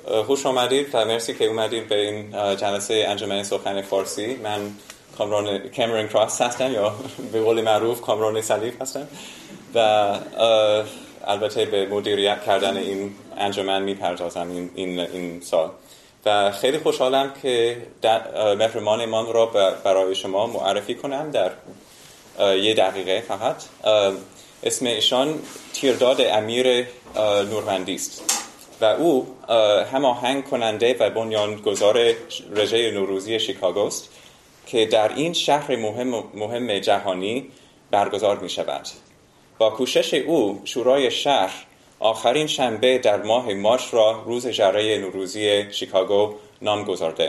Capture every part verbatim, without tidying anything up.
خوش آمدید و مرسی که اومدید به این جلسه انجمن سخن فارسی. من کامران کامرون کراس هستم، یا به قول معروف کامران صلیب هستم و البته به مدیریت کردن این انجمن میپردازم این, این, این سال و خیلی خوشحالم که مهمانمان را برای شما معرفی کنم در یه دقیقه فقط. اسم ایشان تیرداد امیر نورمندی است و او هماهنگ کننده و بنیانگذار رژه نوروزی شیکاگو است که در این شهر مهم مهم جهانی برگزار می شود. با کوشش او شورای شهر آخرین شنبه در ماه مارس را روز جشن نوروزی شیکاگو نام گذارده.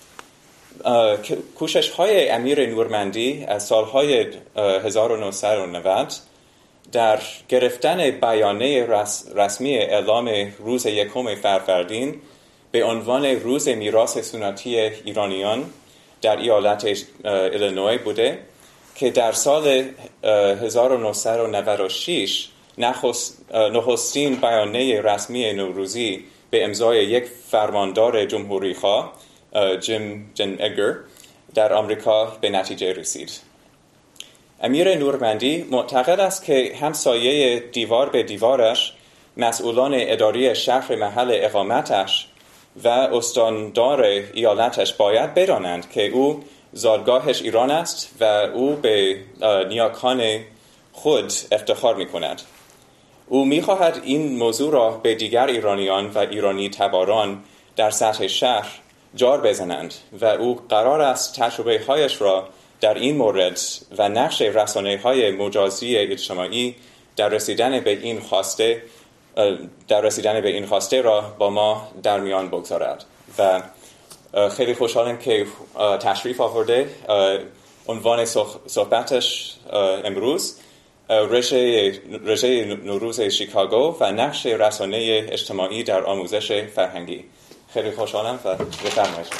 کوشش های امیر نورمندی از سالهای هزار و نهصد و نود در گرفتن بیانیه رس رسمی اعلام روز یکم فروردین به عنوان روز میراث سنتی ایرانیان در ایالت ایلینوی بوده که در سال هزار و نهصد و نود و شش نخستین بیانیه رسمی نوروزی به امضای یک فرماندار جمهوری‌خواه جیم جن اگر در آمریکا به نتیجه رسید. امیر نورمندی معتقد است که همسایه دیوار به دیوارش، مسئولان اداری شهر محل اقامتش و استاندار ایالتش باید بدانند که او زادگاهش ایران است و او به نیاکان خود افتخار می کند. او می خواهد این موضوع را به دیگر ایرانیان و ایرانی تباران در سطح شهر جار بزنند و او قرار است تجربه هایش را در این مورد و نقش رسانه‌های مجازی اجتماعی در رسیدن به این خواسته در رسیدن به این خواسته را با ما در میان بگذارد و خیلی خوشحالم که تشریف آورده. عنوان صحبتش امروز رژه رژه نوروز شیکاگو و نقش رسانه اجتماعی در آموزش فرهنگی. خیلی خوشحالم و بفرمایید.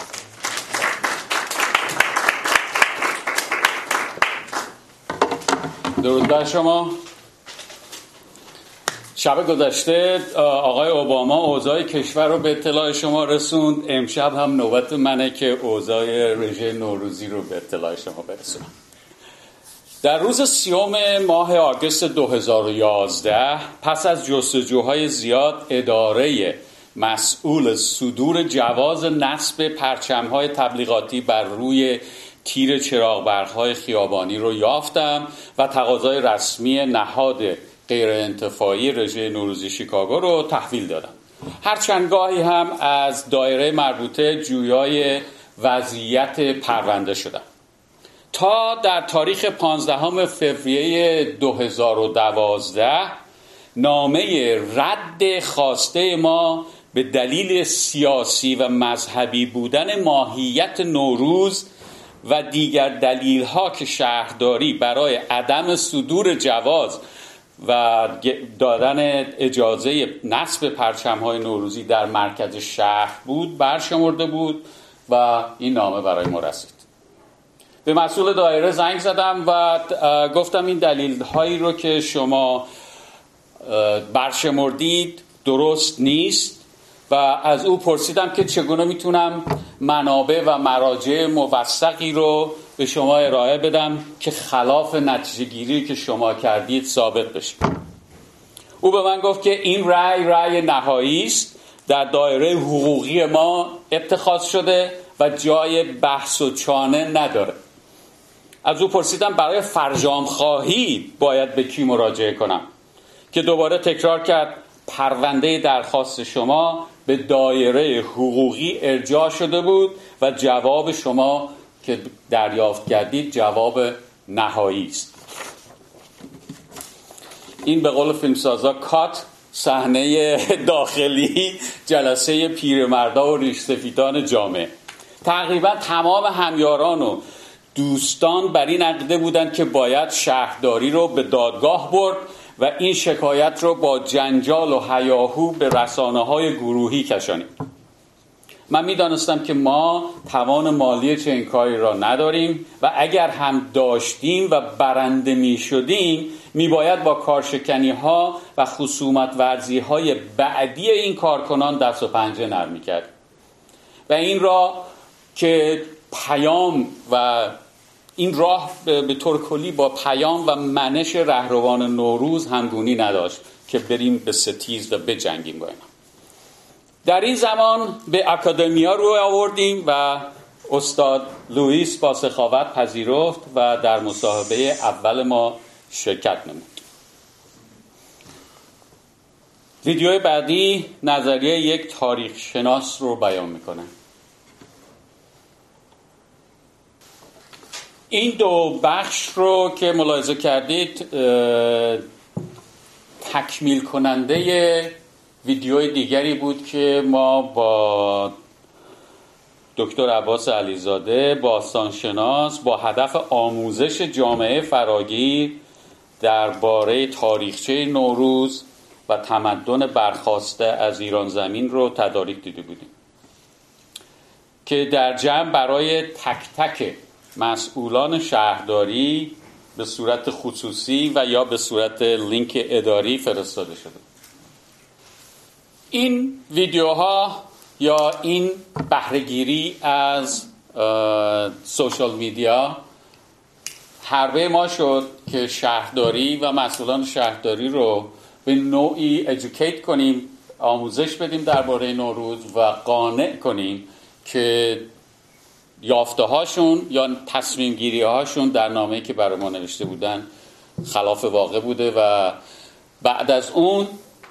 درود بر شما. شب گذشته آقای اوباما اوضاع کشور رو به اطلاع شما رسوند. امشب هم نوبت منه که اوضاع رژه نوروزی رو به اطلاع شما برسونم. در روز سیوم ماه آگوست دو هزار و یازده پس از جستجوهای زیاد اداره مسئول صدور جواز نصب پرچم‌های تبلیغاتی بر روی تیر چراغ‌برق‌های خیابانی رو یافتم و تقاضای رسمی نهاد غیر انتفاعی رژه نوروزی شیکاگو رو تحویل دادم. هرچند گاهی هم از دایره مربوطه جویای وضعیت پرونده شدم تا در تاریخ پانزدهم فوریه دو هزار و دوازده نامه رد خواسته ما به دلیل سیاسی و مذهبی بودن ماهیت نوروز و دیگر دلیل‌ها که شهرداری برای عدم صدور جواز و دادن اجازه نصب پرچم‌های نوروزی در مرکز شهر بود برشمرده بود و این نامه برای ما رسید. به مسئول دایره زنگ زدم و گفتم این دلیل‌هایی رو که شما برشمردید درست نیست و از او پرسیدم که چگونه میتونم منابع و مراجع موثقی رو به شما ارائه بدم که خلاف نتیجه گیری که شما کردید ثابت بشه. او به من گفت که این رأی رأی نهایی است، در دایره حقوقی ما اتخاذ شده و جای بحث و چانه نداره. از او پرسیدم برای فرجام خواهی باید به کی مراجعه کنم که دوباره تکرار کرد پرونده درخواست شما به دایره حقوقی ارجاع شده بود و جواب شما که دریافت کردید جواب نهایی است. این به قول فیلمسازا کات صحنه داخلی جلسه پیرمردا و ریش سفیدان جامعه. تقریبا تمام همیاران و دوستان بر این عقیده بودند که باید شهرداری رو به دادگاه برد و این شکایت رو با جنجال و هیاهو به رسانه‌های گروهی کشانید. من میدانستم که ما توان مالی چنین کاری را نداریم و اگر هم داشتیم و برنده می شدیم می باید با کارشکنی ها و خصومت ورزی های بعدی این کارکنان دست و پنجه نرم می کرد و این را که پیام و این راه به طور کلی با پیام و منش رهروان نوروز همگونی نداشت که بریم به ستیز و بجنگیم با اینا. در این زمان به اکادمیا رو آوردیم و استاد لوئیس با سخاوت پذیرفت و در مصاحبه اول ما شرکت نمود. ویدیو بعدی نظریه یک تاریخ شناس رو بیان میکنه. این دو بخش رو که ملاحظه کردید تکمیل کننده ویدیوی دیگری بود که ما با دکتر عباس علیزاده باستانشناس با هدف آموزش جامعه فراگیر درباره تاریخچه نوروز و تمدن برخاسته از ایران زمین رو تدارک دیده بودیم که در جمع برای تک تک مسئولان شهرداری به صورت خصوصی و یا به صورت لینک اداری فرستاده شده. این ویدیوها یا این بهره‌گیری از سوشال میدیا حربه ما شد که شهرداری و مسئولان شهرداری رو به نوعی ادوکییت کنیم، آموزش بدیم درباره نوروز و قانع کنیم که یافته هاشون یا تصمیم گیری هاشون در نامه‌ای که برای ما نوشته بودن خلاف واقع بوده و بعد از اون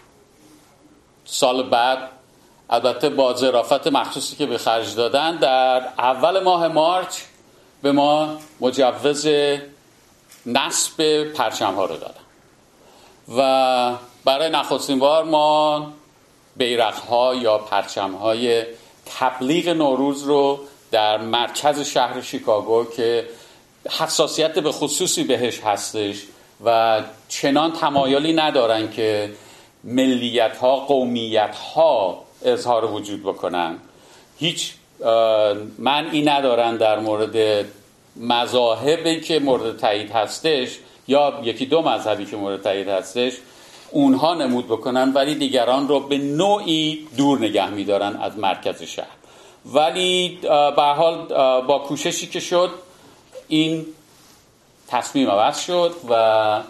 سال بعد البته با ظرافت مخصوصی که به خرج دادن در اول ماه مارچ به ما مجوز نصب پرچم ها رو دادن و برای نخستین بار ما بیرق ها یا پرچم های تبلیغ نوروز رو در مرکز شهر شیکاگو که حساسیت به خصوصی بهش هستش و چنان تمایلی ندارن که ملیت ها قومیت ها اظهار وجود بکنن، هیچ معنی ندارن در مورد مذاهبی که مورد تایید هستش یا یکی دو مذهبی که مورد تایید هستش اونها نمود بکنن، ولی دیگران رو به نوعی دور نگه می‌دارن از مرکز شهر. ولی به هر حال با کوششی که شد این تصمیم عوض شد و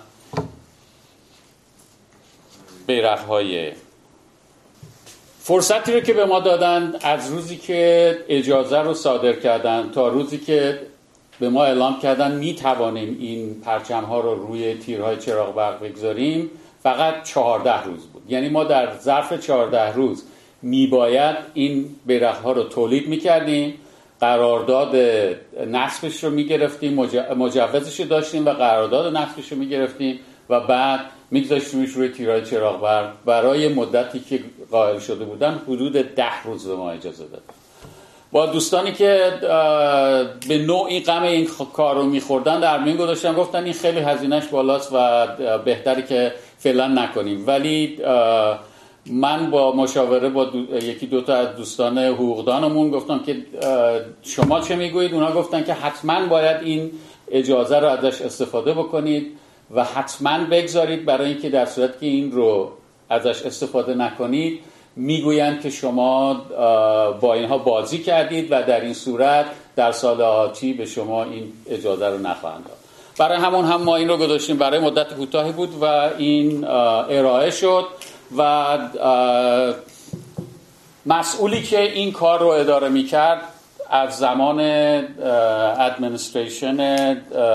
بیرق‌های فرصتی رو که به ما دادن از روزی که اجازه رو صادر کردن تا روزی که به ما اعلام کردن می توانیم این پرچم ها رو روی تیرهای چراغ برق بگذاریم فقط چهارده روز بود. یعنی ما در ظرف چهارده روز می باید این بیرق ها رو تولید می کردیم، قرارداد نصبش رو می گرفتیم، مجوزش رو داشتیم و قرارداد نصبش رو می گرفتیم و بعد میگذاشتیمش روی تیرهای چراغ برق برای مدتی که قائل شده بودن حدود ده روز به ما اجازه داد. با دوستانی که به نوعی غم این کار رو میخوردن در میون گذاشتن، گفتن این خیلی هزینهش بالاست و بهتره که فعلا نکنیم، ولی من با مشاوره با دو، یکی دوتا از دوستان حقوقدانمون گفتم که شما چه میگویید؟ اونا گفتن که حتما باید این اجازه رو ازش استفاده بکنید و حتما بگذارید، برای اینکه در صورت که این رو ازش استفاده نکنید میگویند که شما با اینها بازی کردید و در این صورت در سال آتی به شما این اجازه رو نخواهند داد. برای همون هم ما این رو گذاشتیم، برای مدت کوتاهی بود و این ارائه شد و مسئولی که این کار رو اداره میکرد از زمان ادمنستریشن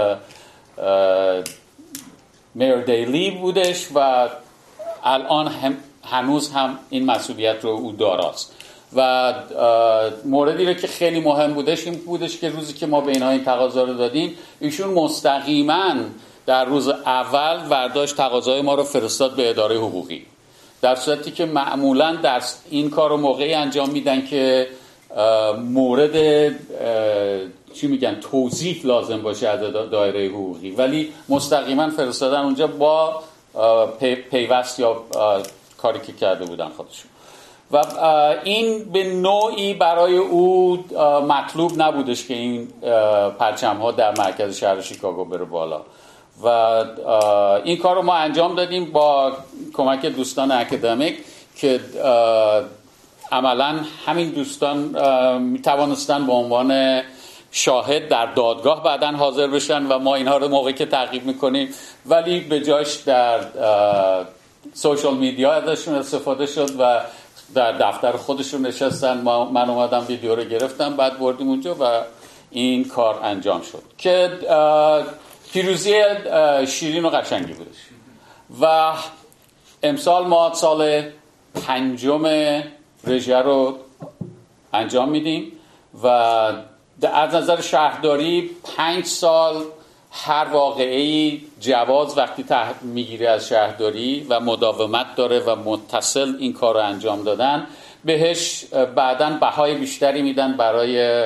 میر دیلی بودش و الان هم هنوز هم این مسئولیت رو او داراست و موردی رو که خیلی مهم بودش این بودش که روزی که ما به اینها این تقاضا رو دادیم ایشون مستقیما در روز اول ورداشت تقاضای ما رو فرستاد به اداره حقوقی، در صورتی که معمولا در این کار رو موقعی انجام میدن که مورد چی میگن توضیح لازم باشه از دایره حقوقی، ولی مستقیما فرستادن اونجا با پی، پیوست یا کاری که کرده بودن خودشون و این به نوعی برای او مطلوب نبودش که این پرچم ها در مرکز شهر شیکاگو بره بالا و این کار رو ما انجام دادیم با کمک دوستان اکادمیک که عملا همین دوستان می توانستن به عنوان شاهد در دادگاه بعداً حاضر بشن و ما اینها رو موقعی که تعقیب میکنیم، ولی به جاش در سوشال میدیا ازشون استفاده شد و در دفتر خودشون نشستن. من اومدم ویدیو رو گرفتم، بعد بردیم اونجا و این کار انجام شد که پیروزی شیرین و قشنگی بودش. و امسال ما سال پنجم رژه رو انجام میدیم و از نظر شهرداری پنج سال هر واقعی جواز وقتی میگیره از شهرداری و مداومت داره و متصل این کار رو انجام دادن، بهش بعداً بهای بیشتری میدن برای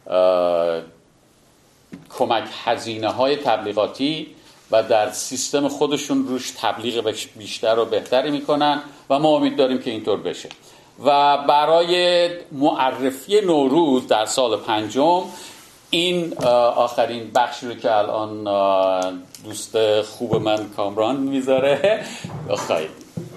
کمک هزینه های تبلیغاتی و در سیستم خودشون روش تبلیغ بیشتر و بهتری میکنن و ما امید داریم که اینطور بشه. و برای معرفی نوروز در سال پنجم این آخرین بخشی رو که الان دوست خوب من کامران میذاره بخواید.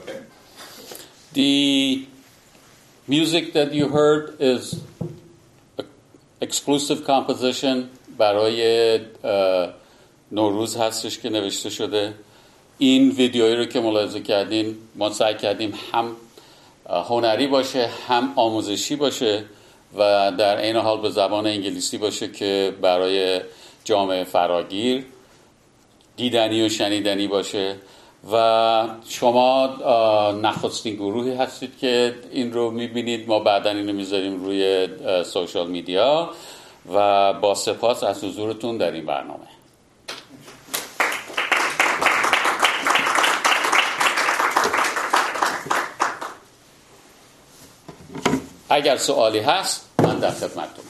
The music that you heard is exclusive composition برای نوروز هستش که نوشته شده. این ویدیویی رو که ملاحظه کردین ما سعی کردیم هم هنری باشه هم آموزشی باشه و در عین حال به زبان انگلیسی باشه که برای جامعه فراگیر دیدنی و شنیدنی باشه. و شما نخستین گروهی هستید که این رو میبینید. ما بعداً این رو میذاریم روی سوشال میدیا و با سپاس از حضورتون در این برنامه. اگر سوالی هست من در خدمتتونم.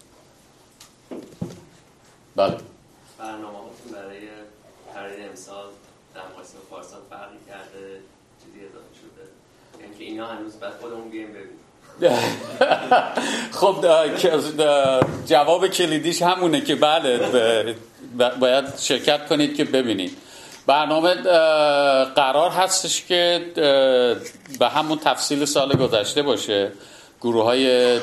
بله. برنامه‌هاتون برای پرید امسال در مقایسه با پارسال فرقی کرده؟ چیزی اضافه شده؟ یعنی که اینا هنوز بعد خودمون بیایم ببینیم. خب جواب کلیدیش همونه که بله باید شرکت کنید که ببینید. برنامه قرار هستش که به همون تفصیل سال گذشته باشه. گروه های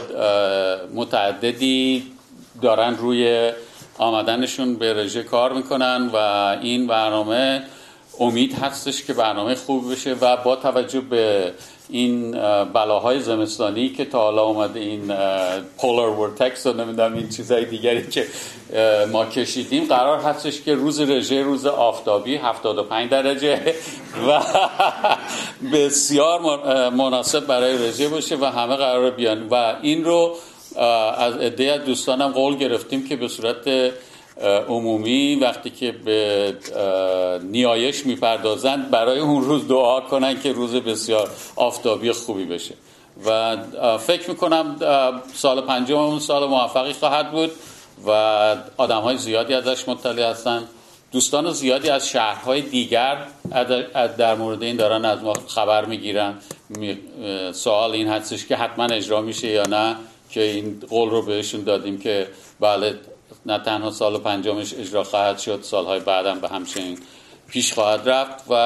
متعددی دارن روی آمدنشون به رژه کار میکنن و این برنامه امید هستش که برنامه خوب بشه و با توجه به این بلاهای زمستانی که تا حالا اومده، این پولار ورتکس و نمیدونم این چیزهای دیگری که ما کشیدیم، قرار هستش که روز رژه روز آفتابی هفتاد و پنج درجه و بسیار مناسب برای رژه باشه و همه قرار بیان و این رو از عده از دوستانم قول گرفتیم که به صورت عمومی وقتی که به نیایش میپردازند برای اون روز دعا کنن که روز بسیار آفتابی خوبی بشه و فکر میکنم سال پنجم اون سال موفقی خواهد بود و آدم های زیادی ازش مطلع هستن. دوستان زیادی از شهرهای دیگر در مورد این دارن از ما خبر میگیرن. سوال این هستش که حتما اجرا میشه یا نه، که این قول رو بهشون دادیم که بله نه تنها سال پنجمش اجرا خواهد شد، سالهای بعدم به همچنین پیش خواهد رفت و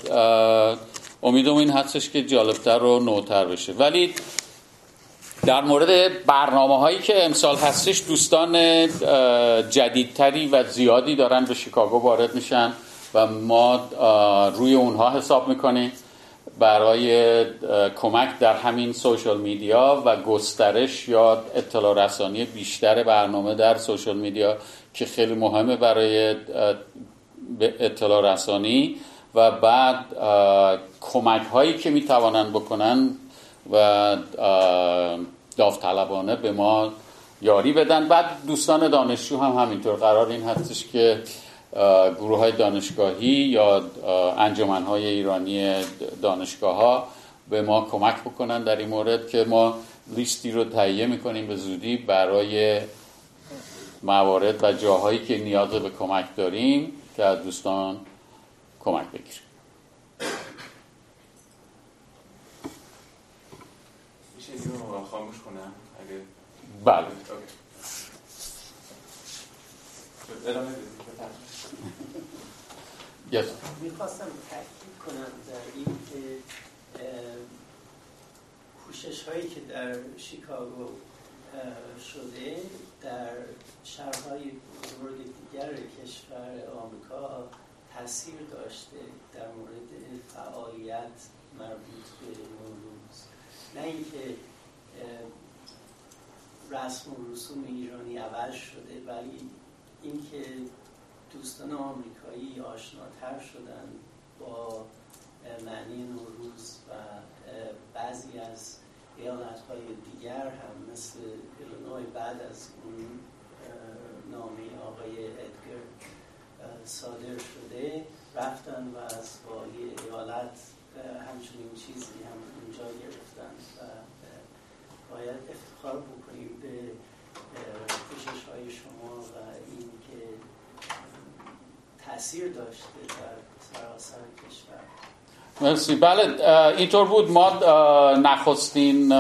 امیدم این هستش که جالبتر و نوتر بشه. ولی در مورد برنامه هایی که امسال هستش دوستان جدیدتری و زیادی دارن به شیکاگو وارد میشن و ما روی اونها حساب میکنیم برای کمک در همین سوشال میدیا و گسترش یا اطلاع رسانی بیشتر برنامه در سوشال میدیا که خیلی مهمه برای اطلاع رسانی و بعد کمک هایی که میتوانن بکنن و داوطلبانه به ما یاری بدن. بعد دوستان دانشجو هم همینطور. قرار این هستش که گروه های دانشگاهی یا انجمن های ایرانی دانشگاه ها به ما کمک بکنن در این مورد که ما لیستی رو تهیه میکنیم به زودی برای موارد و جاهایی که نیاز به کمک داریم که از دوستان کمک بگیریم. کنم اگه بله. ادامه بدید. yes. میخواستم تاکید کنم در این که کوشش هایی که در شیکاگو شده در شهرهای بزرگ دیگر کشور آمریکا تاثیر داشته در مورد فعالیت مربوط به نوروز، نه اینکه رسم و رسوم ایرانی عوض شده، ولی اینکه دوستان آمریکایی آشناتر شدن با معنی نوروز و بعضی از ایالت‌های دیگر هم مثل ایلینوی بعد از اون نامه آقای ادگر صادر شده رفتن و از والی ایالت همچنین چیزی هم اونجا گرفتن و باید افتخار بکنیم به کوشش‌های شما و این که تأثیر داشته در سراسر کشور. مرسی. بله اینطور بود. ما نخستین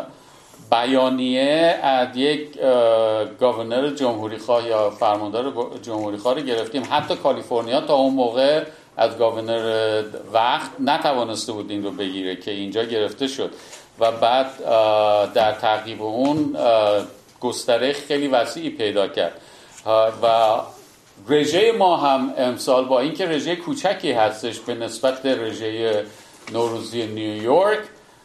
بیانیه از یک گاورنر جمهوری خواه یا فرماندار جمهوری خواه رو گرفتیم. حتی کالیفرنیا تا اون موقع از گاورنر وقت نتوانسته بود این رو بگیره که اینجا گرفته شد و بعد در تعقیب اون گستره خیلی وسیعی پیدا کرد و رژه ما هم امسال با اینکه رژه کوچکی هستش به نسبت رژه نوروزی نیویورک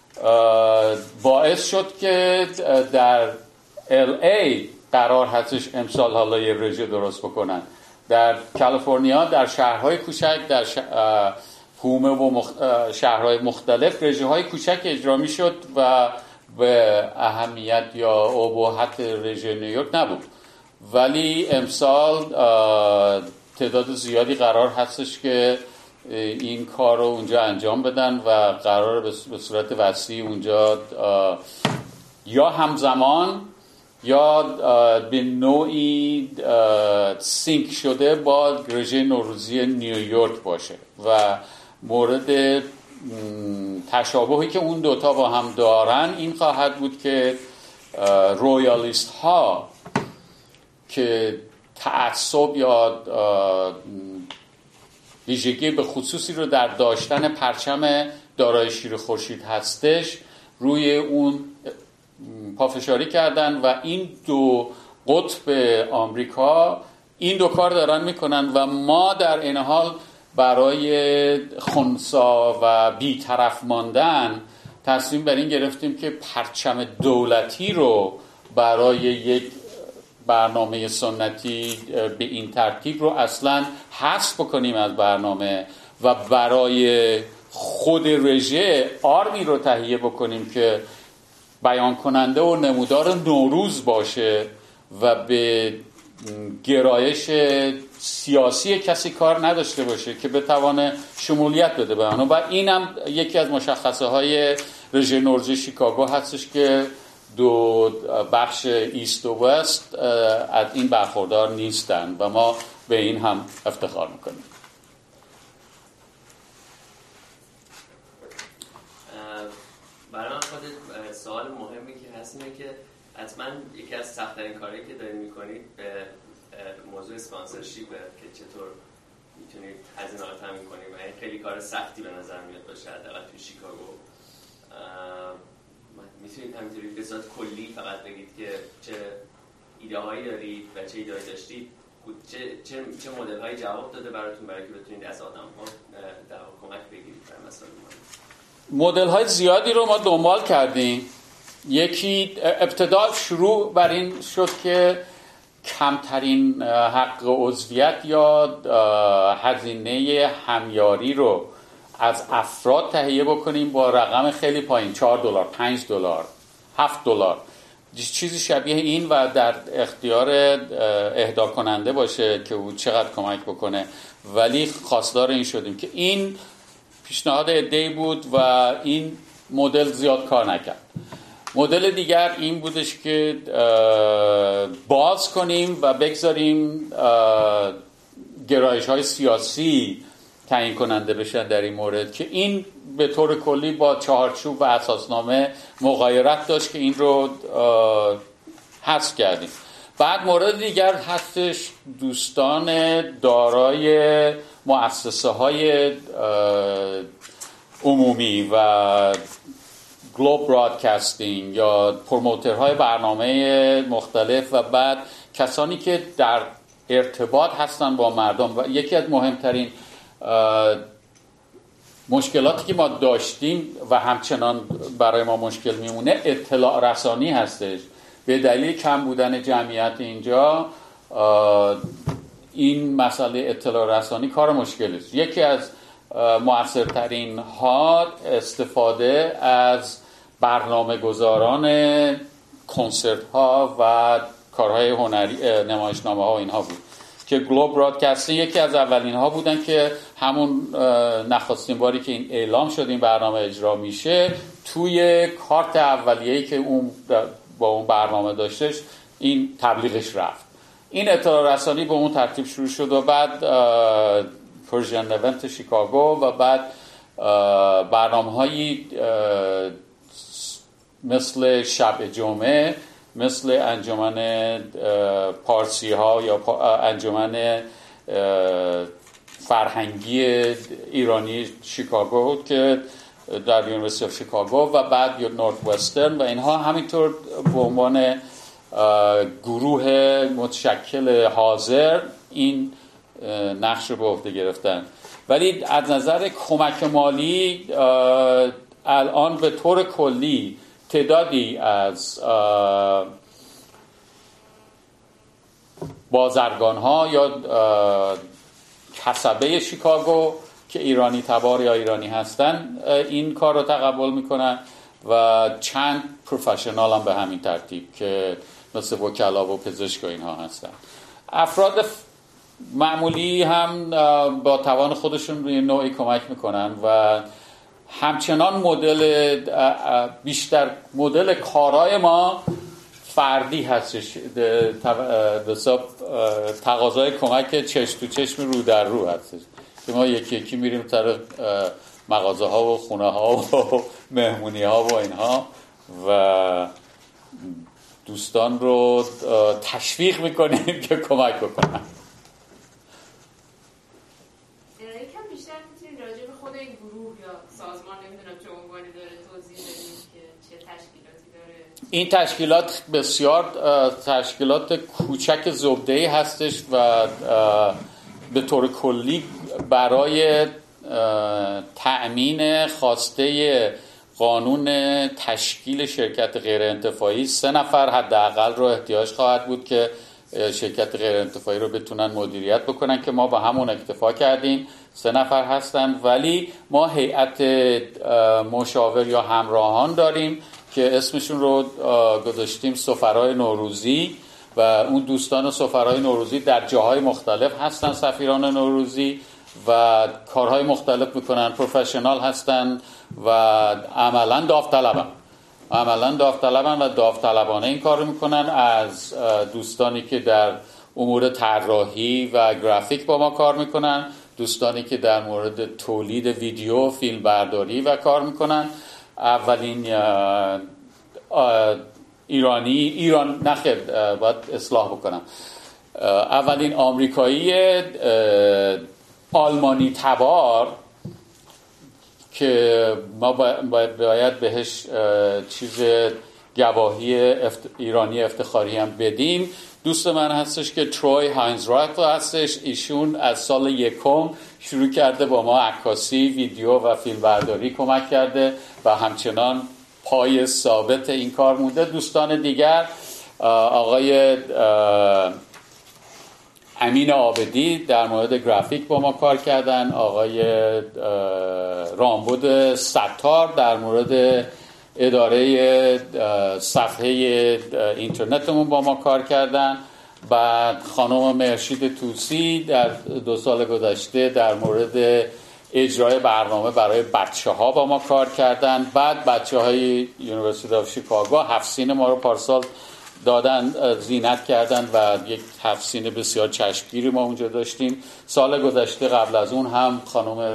باعث شد که در ال ای قرار هستش امسال حالا یه رژه درست بکنن. در کالیفرنیا در شهرهای کوچک در هومه و مخ... شهرهای مختلف رژه های کوچک اجرا می شد و به اهمیت یا ابهت رژه نیویورک نبود، ولی امسال تعداد زیادی قرار هستش که این کار رو اونجا انجام بدن و قرار به صورت وسیع اونجا یا همزمان یا به نوعی سینک شده با رژه نوروزی نیویورک باشه و مورد تشابهی که اون دوتا با هم دارن این خواهد بود که رویالیست ها که تعصب یا ویژگی به خصوصی رو در داشتن پرچم دارای شیر خورشید هستش روی اون پافشاری کردن و این دو قطب آمریکا این دو کار دارن میکنن و ما در این حال برای خنثی و بی‌طرف ماندن تصمیم بر این گرفتیم که پرچم دولتی رو برای یک برنامه سنتی به این ترتیب رو اصلا حذف بکنیم از برنامه و برای خود رژه آرمی رو تهیه بکنیم که بیان کننده و نمودار نوروز باشه و به گرایش سیاسی کسی کار نداشته باشه که بتوانه شمولیت بده به آنها. و اینم یکی از مشخصه های رژه نوروزی شیکاگو هستش که دو بخش ایست و وست از این برخوردار نیستن و ما به این هم افتخار میکنیم. برای من خود سوال مهمی که هست اینه که حتما یکی از سخت‌ترین کارهایی که دارید میکنید به موضوع اسپانسرشیپه که چطور میتونید هزینه رو تامین کنید و این خیلی کار سختی به نظر میاد باشه حداقل توی شیکاگو. میتونید همینطوری به صورت کلی فقط بگید که چه ایده هایی دارید و چه ایده هایی داشتید، چه چه چه مدل هایی جواب داده براتون برای که بتونید از آدم ها در کمک بگیرید در مسائل ما. مدل های زیادی رو ما دنبال کردیم. یکی ابتدا شروع بر این شد که کمترین حق عضویت یا هزینه همیاری رو از افراد تهیه بکنیم با رقم خیلی پایین، چهار دلار، پنج دلار، هفت دلار، چیزی شبیه این و در اختیار اهدا کننده باشه که او چقدر کمک بکنه. ولی خواستار این شدیم که این پیشنهاد عده‌ای بود و این مدل زیاد کار نکرد. مدل دیگر این بودش که باز کنیم و بگذاریم گرایش‌های سیاسی تعیین کننده بشن در این مورد که این به طور کلی با چهارچوب و اساسنامه مغایرت داشت که این رو حذف کردیم. بعد مورد دیگر هستش دوستان دارای مؤسسه های عمومی و گلوب برادکاستینگ یا پروموترهای برنامه مختلف و بعد کسانی که در ارتباط هستن با مردم. و یکی از مهمترین مشکلاتی که ما داشتیم و همچنان برای ما مشکل میمونه اطلاع رسانی هستش. به دلیل کم بودن جمعیت اینجا این مسئله اطلاع رسانی کار مشکلی است. یکی از مؤثرترین ها استفاده از برنامه گذاران کنسرت ها و کارهای هنری نمایشنامه ها و اینها بود که گلوب برادکاستینگ یکی از اولین ها بودن که همون نخستین باری که این اعلام شد این برنامه اجرا میشه توی کارت اولیه‌ای که اون با اون برنامه داشتش این تبلیغش رفت. این اطلاع رسانی به اون ترتیب شروع شد و بعد پرژن ایونت شیکاگو و بعد برنامه‌هایی مثل شب جمعه، مثل انجمن پارسی ها یا انجمن فرهنگی ایرانی شیکاگو که در یونیورسیتی آف شیکاگو و بعد نورت وسترن و اینها همینطور به عنوان گروه متشکل حاضر این نقش رو به عهده گرفتن. ولی از نظر کمک مالی الان به طور کلی تعدادی از بازرگان ها یا کسبه شیکاگو که ایرانی تبار یا ایرانی هستن این کار رو تقبل میکنن و چند پروفشنال هم به همین ترتیب که مثل وکلا و پزشک و اینها هستن. افراد معمولی هم با توان خودشون روی نوعی کمک میکنن و همچنان مدل بیشتر مدل کارهای ما فردی هستش. به حساب تقاضای کمک چشم تو چشم رو در رو هستش که ما یکی یکی میریم سر مغازه ها و خونه ها و مهمونی ها و اینها و دوستان رو تشویق میکنیم که کمک بکنن. یکم بیشتر میتونید راجع به خود این گروه یا سازمان نمیدونم چه عنوانی داره توضیح بدید که چه تشکیلاتی داره؟ این تشکیلات بسیار تشکیلات کوچک زبده‌ای هستش و به طور کلی برای تأمین خواسته قانون تشکیل شرکت غیر انتفاعی سه نفر حداقل رو احتیاج خواهد بود که شرکت غیر انتفاعی رو بتونن مدیریت بکنن که ما با همون اکتفا کردیم. سه نفر هستن ولی ما هیئت مشاور یا همراهان داریم که اسمشون رو گذاشتیم سفرای نوروزی و اون دوستان سفرای نوروزی در جاهای مختلف هستن، سفیران نوروزی و کارهای مختلف میکنن، پروفشنال هستن و عملا داوطلبن عملا داوطلبن و داوطلبانه این کار رو میکنن. از دوستانی که در امور طراحی و گرافیک با ما کار میکنن، دوستانی که در مورد تولید ویدیو فیلم برداری و کار میکنن. اولین ایرانی ایران نخیر باید اصلاح بکنم اولین آمریکایی آلمانی تبار که ما باید, باید بهش چیز گواهی افت... ایرانی افتخاری هم بدیم دوست من هستش که تروی هاینز رایت هستش. ایشون از سال یکم شروع کرده با ما عکاسی، ویدیو و فیلم برداری کمک کرده و همچنان پای ثابت این کار مونده. دوستان دیگر آقای امین عابدی در مورد گرافیک با ما کار کردن، آقای رامبد ستار در مورد اداره صفحه اینترنتمون با ما کار کردن، بعد خانم مرشید توسی در دو سال گذشته در مورد اجرای برنامه برای بچه ها با ما کار کردن، بعد بچه های یونیورسیتی آف شیکاگو هفت سین ما رو پارسال دادن، زینت کردن و یک تفسین بسیار چشمگیری ما اونجا داشتیم. سال گذشته قبل از اون هم خانم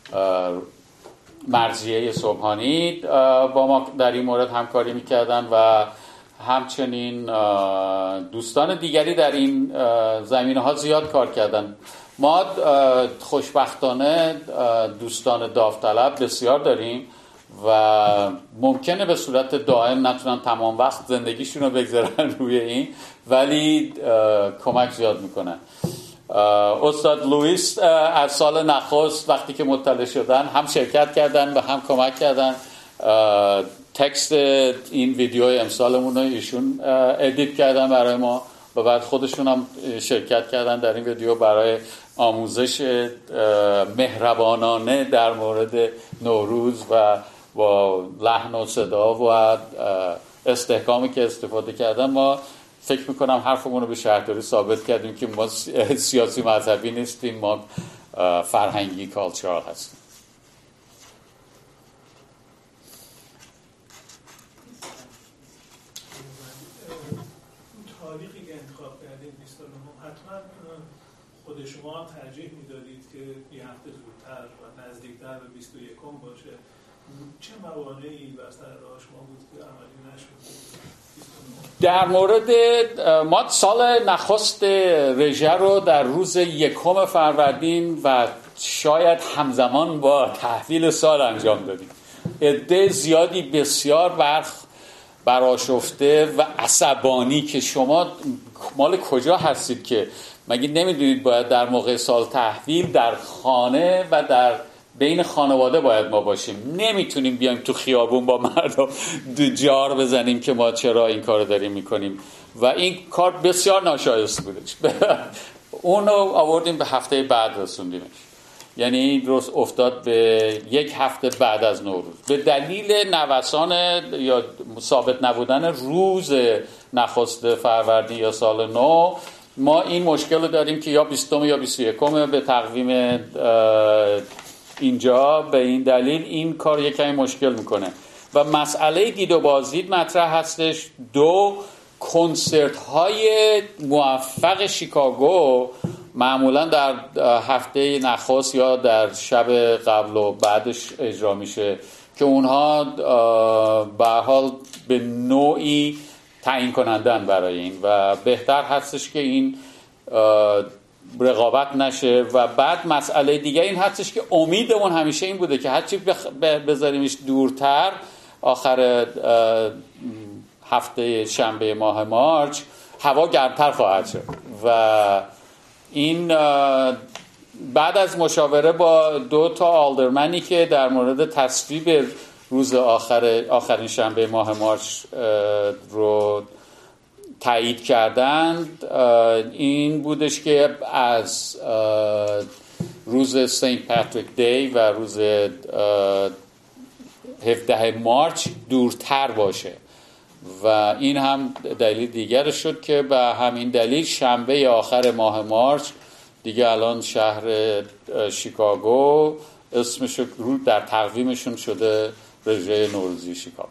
مرضیه صبحانی با ما در این مورد همکاری میکردن و همچنین دوستان دیگری در این زمینه ها زیاد کار کردن. ما خوشبختانه دوستان داوطلب بسیار داریم و ممکنه به صورت دائم نتونن تمام وقت زندگیشون رو بگذارن روی این، ولی کمک زیاد میکنن. استاد لوئیس از سال نخست وقتی که مطلع شدن هم شرکت کردن و هم کمک کردن. تکست این ویدیو امسالمون رو ایشون ادیت کردن برای ما و بعد خودشون هم شرکت کردن در این ویدیو برای آموزش مهربانانه در مورد نوروز و با لحن و صدا و استحکامی که استفاده کردن. ما فکر میکنم حرفمون رو به شهرداری ثابت کردیم که ما سیاسی مذهبی نیستیم، ما فرهنگی کالچرال هستیم. تاریخی که انتخاب کردید بیست و نه حتما خود شما هم ترجیح میدادید که یه هفته زودتر و نزدیکتر به بیست و یکم باشه. چه موانعی بر سر راه شما بود که عملی نشد؟ در مورد ما سال نخست رژه رو در روز یکم فروردین و شاید همزمان با تحویل سال انجام دادیم. عده زیادی بسیار برخ برآشفته و عصبانی که شما مال کجا هستید که مگه نمیدونید باید در موقع سال تحویل در خانه و در بین خانواده باید ما باشیم، نمیتونیم بیایم تو خیابون با مردم جار بزنیم که ما چرا این کار داریم میکنیم و این کار بسیار ناشایست بودش. اونو آوردیم به هفته بعد رسوندیمش، یعنی روز افتاد به یک هفته بعد از نوروز به دلیل نوسان یا ثابت نبودن روز نخست فروردین یا سال نو. ما این مشکل رو داریم که یا بیستم یا بیست و یکم به تقویم اینجا، به این دلیل این کار یک کمی مشکل میکنه و مسئله دید و بازدید مطرح هستش. دو، کنسرت های موفق شیکاگو معمولا در هفته نخست یا در شب قبل و بعدش اجرا میشه که اونها به حال به نوعی تعیین کنندن برای این و بهتر هستش که این رقابت نشه. و بعد مسئله دیگه این هستش که امیدمون همیشه این بوده که هرچی بذاریمش دورتر آخر هفته شنبه ماه مارچ هوا گرمتر خواهد شد و این بعد از مشاوره با دو تا آلدرمنی که در مورد تصویب روز آخر آخرین شنبه ماه مارچ رو تایید کردند، این بودش که از روز سنت پاتریک دی و روز هفدهم مارچ دورتر باشه و این هم دلیل دیگر شد که به همین دلیل شنبه آخر ماه مارچ دیگه الان شهر شیکاگو اسمش رو در تقویمشون شده رژه نوروزی شیکاگو.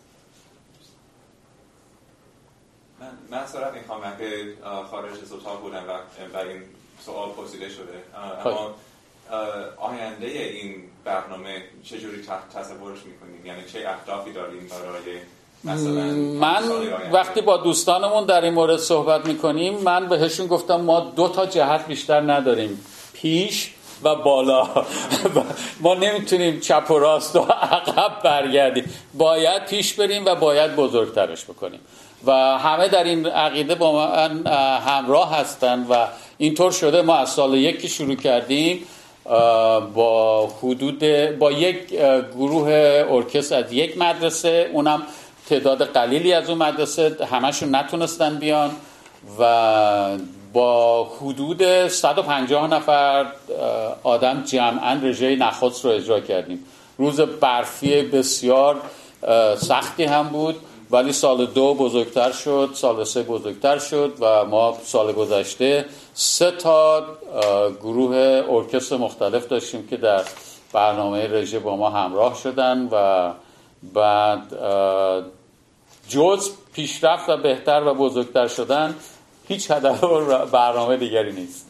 من صورت میخوام که خارج از اتاق بودم و برای این سوال پرسیده شده، اما آینده این برنامه چجوری تصورش میکنیم؟ یعنی چه اهدافی داریم برای مثلا من وقتی با دوستانمون در این مورد صحبت میکنیم من بهشون گفتم ما دو تا جهت بیشتر نداریم، پیش و بالا. ما نمیتونیم چپ و راست و عقب برگردیم، باید پیش بریم و باید بزرگترش بکنیم و همه در این عقیده با من همراه هستن و اینطور شده ما از سال یک که شروع کردیم با حدود با یک گروه ارکستر از یک مدرسه، اونم تعداد قلیلی از اون مدرسه همشون نتونستن بیان و با حدود صد و پنجاه نفر آدم جمعاً رژه نخست رو اجرا کردیم. روز برفی بسیار سختی هم بود ولی سال دو بزرگتر شد، سال سه بزرگتر شد و ما سال گذشته سه تا گروه ارکستر مختلف داشتیم که در برنامه رژه با ما همراه شدن و بعد جز پیشرفت و بهتر و بزرگتر شدن هیچ هدف و برنامه دیگری نیست.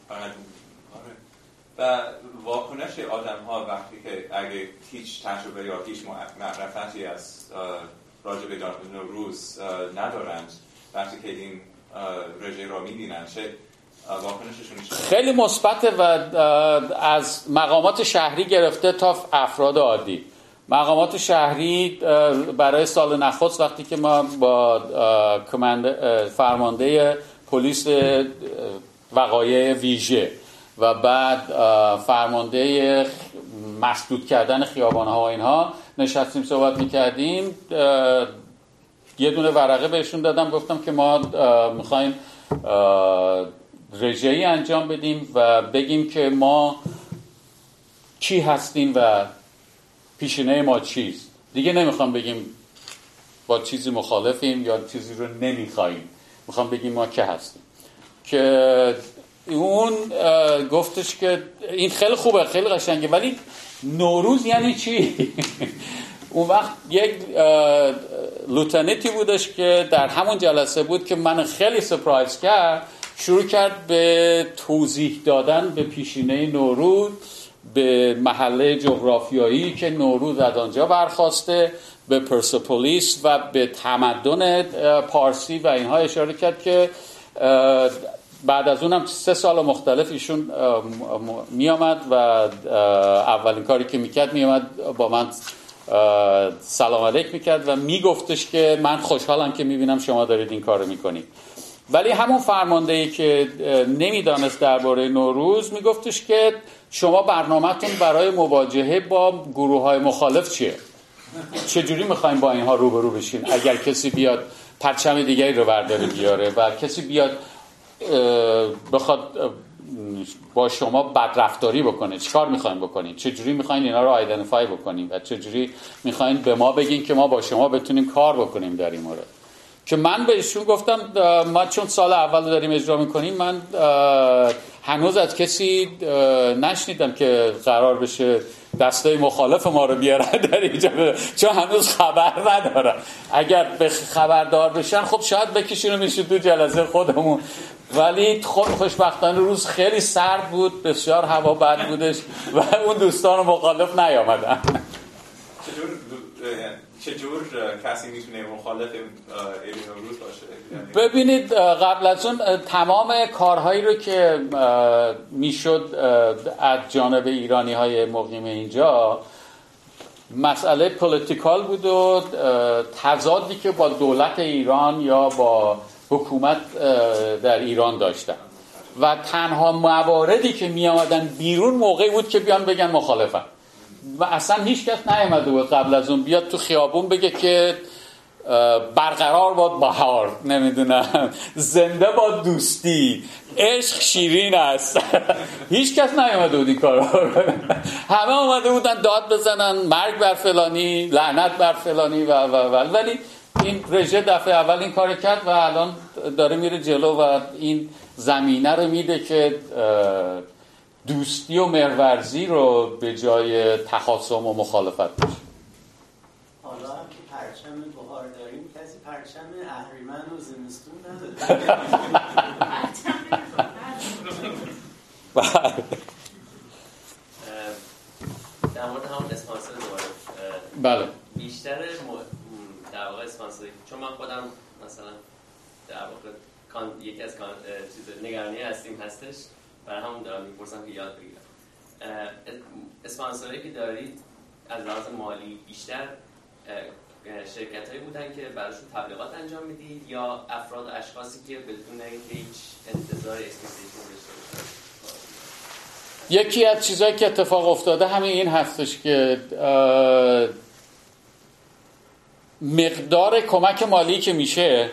و واکنش آدم ها وقتی که اگه هیچ تجربه یا هیچ معرفتی از راجع به نوروز ندارند، وقتی که این رژه را میبینن چه واکنششون؟ خیلی مثبته و از مقامات شهری گرفته تا افراد عادی. مقامات شهری برای سال نخست وقتی که ما با فرمانده پلیس وقایع ویژه و بعد فرمانده مسدود کردن خیابان‌ها و اینها نشستیم صحبت می‌کردیم، یه دونه ورقه بهشون دادم، گفتم که ما می‌خوایم رژه‌ای انجام بدیم و بگیم که ما چی هستیم و پیشینه ما چیست. دیگه نمیخوام بگیم با چیزی مخالفیم یا چیزی رو نمیخوایم، میخوام بگیم ما که هستیم. که اون گفتش که این خیلی خوبه، خیلی قشنگه، ولی نوروز یعنی چی؟ اون وقت یک لوتننتی بودش که در همون جلسه بود که من خیلی سپرایز کرد، شروع کرد به توضیح دادن به پیشینه نوروز، به محله جغرافیایی که نوروز از آنجا برخواسته، به پرسپولیس و به تمدن پارسی و اینها اشاره کرد که بعد از اونم سه سال مختلف ایشون می آمد و اولین کاری که میکرد می آمد با من سلام علیک میکرد و میگفتش که من خوشحالم که میبینم شما دارید این کارو میکنید. ولی همون فرماندهی که نمیدانست درباره نوروز میگفتش که شما برنامه‌تون برای مواجهه با گروه‌های مخالف چیه؟ چجوری میخواین با اینها روبرو بشین؟ اگر کسی بیاد پرچم دیگری رو برداره بیاره و کسی بیاد بخواد با شما بدرفتاری بکنه، چیکار میخواین بکنین؟ چجوری میخواین اینا رو آیدنتیفای بکنین و چجوری میخواین به ما بگین که ما با شما بتونیم کار بکنیم در این مورد؟ که من بهشون گفتم ما چون سال اول داریم اجرا میکنیم، من هنوز از کسی نشنیدم که قرار بشه دستای مخالف ما رو بیارن در اینجا، چون هنوز خبر ندارن. اگر به خبردار بشن خب شاید بکشیم میشه تو جلسه خودمون. ولی خب خوشبختانه روز خیلی سرد بود، بسیار هوا بد بودش و اون دوستان مخالف نیامدن. چجور کسی میتونه مخالف عید نوروز باشه؟ ببینید قبل از اون تمام کارهایی رو که میشد از جانب ایرانی های مقیم اینجا مسئله پولیتیکال بود و تضادی که با دولت ایران یا با حکومت در ایران داشتن و تنها مواردی که می آمدن بیرون موقعی بود که بیان بگن مخالفن و اصلا هیچ کس نیامده بود قبل از اون بیاد تو خیابون بگه که برقرار باد بهار، نمیدونم زنده باد دوستی، عشق شیرین است. هیچ کس نیامده بود این کارا. همه اومده بودن داد بزنن مرگ بر فلانی، لعنت بر فلانی و و و ولی این رژه دفعه اول این کار کرد و الان داره میره جلو و این زمینه رو میده که دوستی و مهرورزی رو به جای تخاصم و مخالفت بشه. حالا هم که پرچم بهار داریم کسی پرچم اهریمن و زمستون نداره. در مورد همون اسپانسر دوباره بله بیشتر در واقع اسپانسری، چون من خودم مثلا در واقع کان... یکی از کان... چیز نگرانی هستیم هستش، برای همون دارم میپرسم که یاد بگیرم. اسپانسری که دارید از لحاظ مالی بیشتر شرکت هایی بودن که براشون تبلیغات انجام میدید یا افراد و اشخاصی که بدون هیچ انتظار اکسپکتیشن داشته باشن؟ یکی از چیزایی که اتفاق افتاده همین این هستش که مقدار کمک مالی که میشه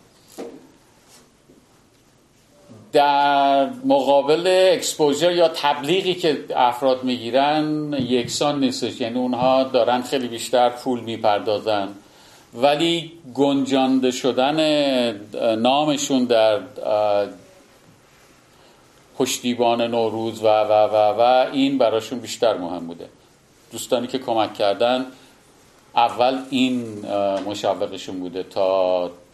در مقابل اکسپوژر یا تبلیغی که افراد میگیرن یکسان نیستش. یعنی اونها دارن خیلی بیشتر پول میپردازن ولی گنجانده شدن نامشون در پشتیبان نوروز و و و و این براشون بیشتر مهم بوده. دوستانی که کمک کردن اول این مشوقشون بوده تا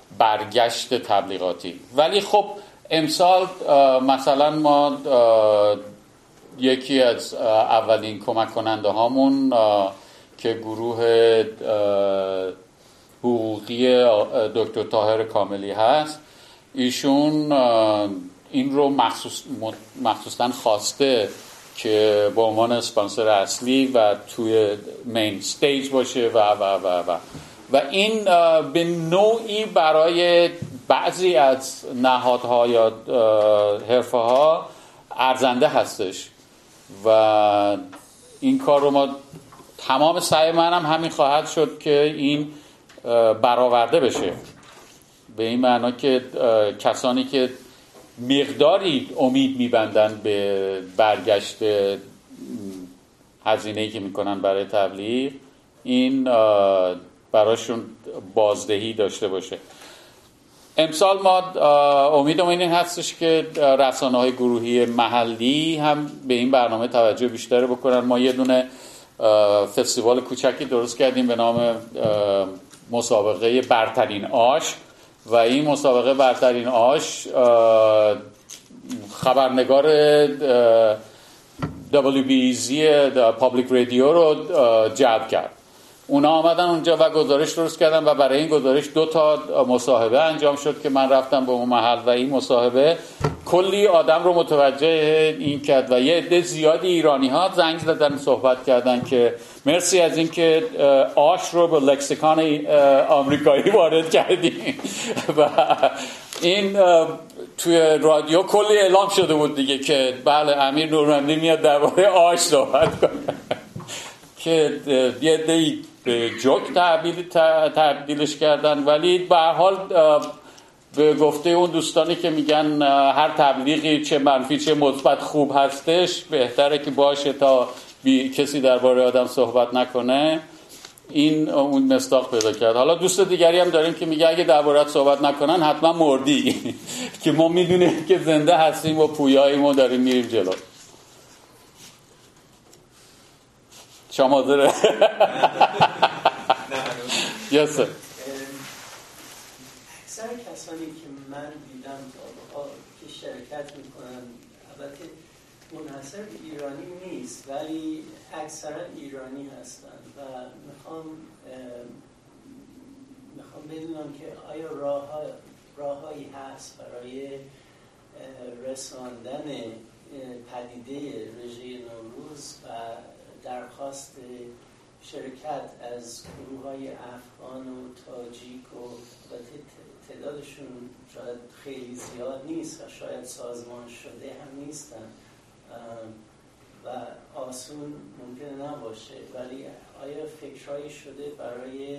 برگشت تبلیغاتی. ولی خب امسال مثلا ما یکی از اولین کمک کننده هامون که گروه حقوقی دکتر طاهر کاملی هست، ایشون این رو مخصوص مخصوصاً خواسته که به عنوان اسپانسر اصلی و توی مین استیج باشه و و و و و این به نوعی برای بعضی از نهادها یا حرفه‌ها ارزنده هستش و این کار رو ما تمام سعی منم همین خواهد شد که این برآورده بشه، به این معنا که کسانی که مقداری امید میبندن به برگشت هزینه‌ای که میکنن برای تبلیغ، این براشون بازدهی داشته باشه. امسال ما امیدمون این هستش که رسانه‌های گروهی محلی هم به این برنامه توجه بیشتری بکنن. ما یه دونه فستیوال کوچکی درست کردیم به نام مسابقه برترین آش و این مسابقه برترین آش خبرنگار دبلیو بی ای زی پابلیک رادیو رو جلب کرد. اونا آمدن اونجا و گزارش درست کردن و برای این گزارش دو تا مصاحبه انجام شد که من رفتم به اون محل و این مصاحبه کلی آدم رو متوجه این کرد و یه عده زیادی ایرانی ها زنگ زدن صحبت کردن که مرسی از این که آش رو به لکسیکان آمریکایی وارد کردیم و این توی رادیو کلی اعلام شده بود دیگه که بله امیر نورمحمدی میاد درباره آش صحبت کنه که یه عده‌ای به جوک تبدیل تبدیلش کردن. ولی به هر حال به گفته اون دوستانی که میگن هر تبلیغی چه منفی چه مثبت خوب هستش، بهتره که باشه تا بی کسی درباره آدم صحبت نکنه. این اون مصداق پیدا کرد. حالا دوست دیگری هم داریم که میگه اگه درباره‌ات صحبت نکنن حتما مردی که ما میدونیم که زنده هستیم و پویاییم و داریم میریم جلو. شما حاضره؟ یس سر. اکثر کسانی که من دیدم که شرکت میکنن، البته منحصر به ایرانی نیست ولی اکثرا ایرانی هستن و میخوام میخوام بدونم که آیا راه راههایی هست برای رساندن پدیده رژه نوروز و درخواست شرکت از گروه‌های افغان و تاجیک و تعدادشون شاید خیلی زیاد نیست و شاید سازمان شده هم نیستن و آسون ممکنه نباشه، ولی آیا فکرهایی شده برای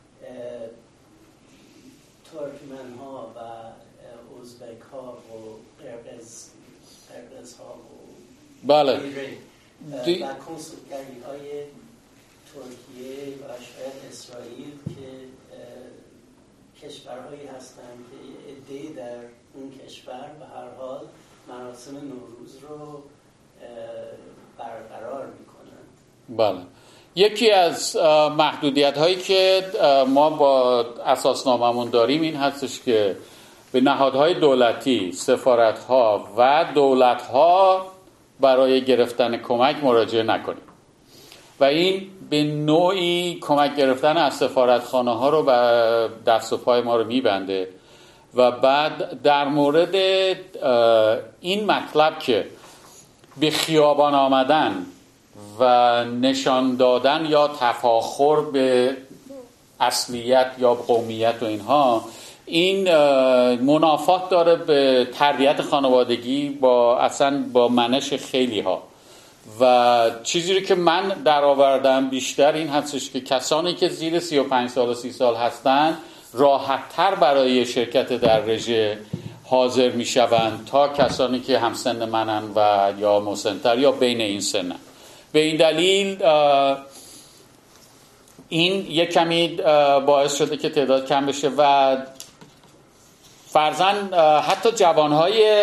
ترکمن‌ها و ازبک‌ها و قرقز قرقزها و بله دی... و کنسولگری های ترکیه و شاید اسرائیل که کشورهایی هستند که عده‌ای در اون کشور به هر حال مراسم نوروز رو برقرار میکنند. بله، یکی از محدودیت هایی که ما با اساسنامه‌مون داریم این هستش که به نهادهای دولتی، سفارت‌ها و دولت‌ها برای گرفتن کمک مراجعه نکنیم و این به نوعی کمک گرفتن از سفارتخانه ها رو به دست و پای ما رو میبنده. و بعد در مورد این مطلب که به خیابان آمدن و نشان دادن یا تفاخر به اصلیت یا قومیت و اینها، این منافات داره به تربیت خانوادگی با اصلا با منش خیلی ها و چیزی رو که من در آوردم بیشتر این هستش که کسانی که زیر سی و پنج سال و سی سال هستن راحت تر برای شرکت در رژه حاضر می شوند تا کسانی که همسن منن و یا مسنتر یا بین این سنن. به این دلیل این یک کمی باعث شده که تعداد کم بشه و فرضاً حتی جوانهای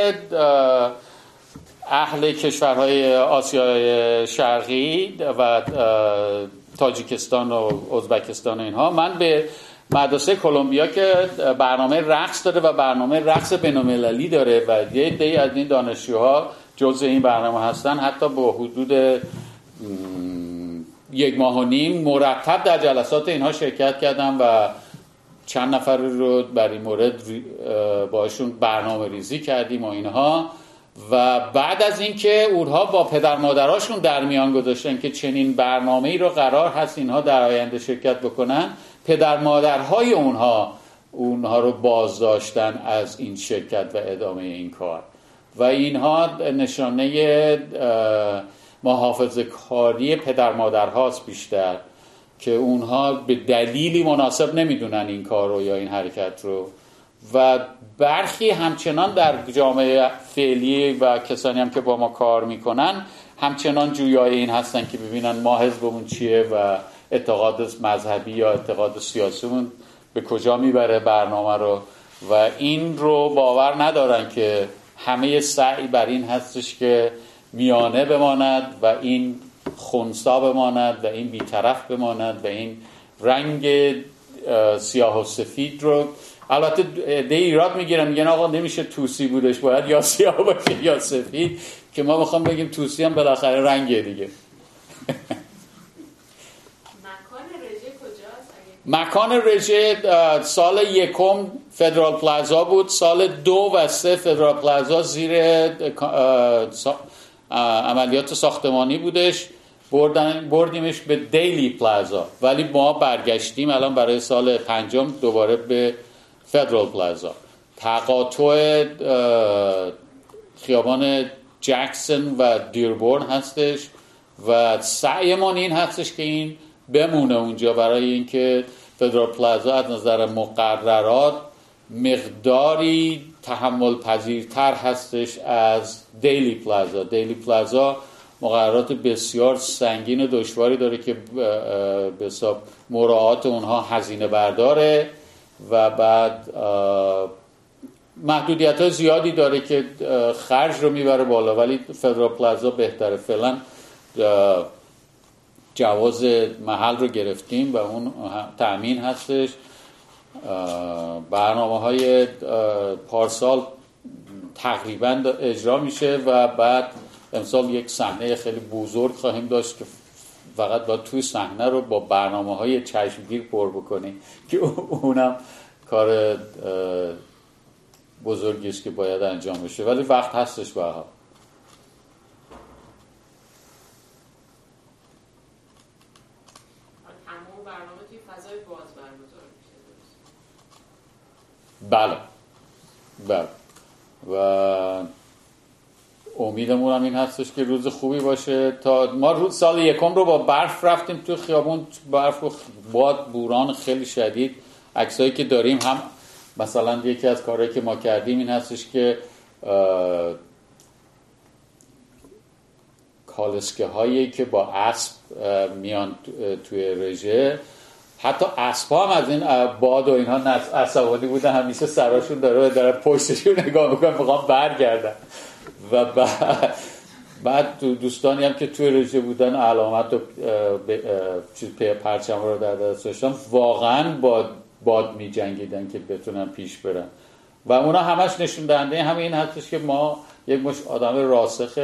اهل کشورهای آسیای شرقی و تاجیکستان و ازبکستان و اینها، من به مدرسه کلمبیا که برنامه رقص داره و برنامه رقص بین‌المللی داره و یه عده‌ای از این دانشجوها جزء این برنامه هستن. حتی با حدود یک ماه و نیم مرتب در جلسات اینها شرکت کردم و چند نفر رو برای این مورد باشون برنامه ریزی کردیم و اینها. و بعد از اینکه اونها با پدر مادراشون در میان گذاشتن که چنین برنامه‌ای رو قرار هست اینها در آینده شرکت بکنن، پدر مادرهای اونها اونها رو بازداشتن از این شرکت و ادامه این کار و اینها نشانه محافظه کاری پدر مادرهاست بیشتر که اونها به دلیلی مناسب نمیدونن این کار رو یا این حرکت رو. و برخی همچنان در جامعه فعلی و کسانی هم که با ما کار میکنن همچنان جویای این هستن که ببینن ما حزبمون چیه و اعتقاد مذهبی یا اعتقاد سیاسیمون به کجا میبره برنامه رو و این رو باور ندارن که همه سعی بر این هستش که میانه بماند و این خنثی بماند و این بیطرف بماند و این رنگ سیاه و سفید رو. البته ده ایراد میگیرن میگن آقا نمیشه توسی بودش، باید یا سیاه باشه یا سفید، که ما میخوام بگیم توسی هم بالاخره رنگه دیگه. مکان رژه سال یکم فدرال پلازا بود، سال دو و سه فدرال پلازا زیر عملیات ساختمانی بودش، بردن بردیمش به دیلی پلازا، ولی ما برگشتیم الان برای سال پنجم دوباره به فدرال پلازا. تقاطع خیابان جکسون و دیربورن هستش و سعیمون این هستش که این بمونه اونجا برای اینکه فدرال پلازا از نظر مقررات مقداری تحمل پذیرتر هستش از دیلی پلازا. دیلی پلازا مقررات بسیار سنگین و دشواری داره که به حساب مراعات اونها هزینه برداره و بعد محدودیت ها زیادی داره که خرج رو میبره بالا، ولی فدرال پلازا بهتره. فعلا جواز محل رو گرفتیم و اون تأمین هستش. برنامه های پارسال تقریبا اجرا میشه و بعد امسال یک صحنه خیلی بزرگ خواهیم داشت که فقط با توی صحنه رو با برنامه های چشمگیر پر بکنیم که اونم کار بزرگی است که باید انجام بشه، ولی وقت هستش به هر حال. بله بله و امیدمون هم این هستش که روز خوبی باشه. تا ما روز سال یکم رو با برف رفتیم تو خیابون، برف و باد بوران خیلی شدید. عکسایی که داریم هم مثلا یکی از کارهایی که ما کردیم این هستش که کالسکه هایی که با اسب میان توی رژه، حتی اسبا هم از این باد و اینها عصبانی بودن، همیشه سراشون داره داره پشتشون نگاه میکنن میخوام برگردن. و بعد بعد دوستانی هم که توی رژه بودن علامت و چیز پرچم رو در دست داشتن واقعا با باد می جنگیدن که بتونن پیش برن و اونا همش نشون دهنده همین هستش که ما یک مش آدم راسخ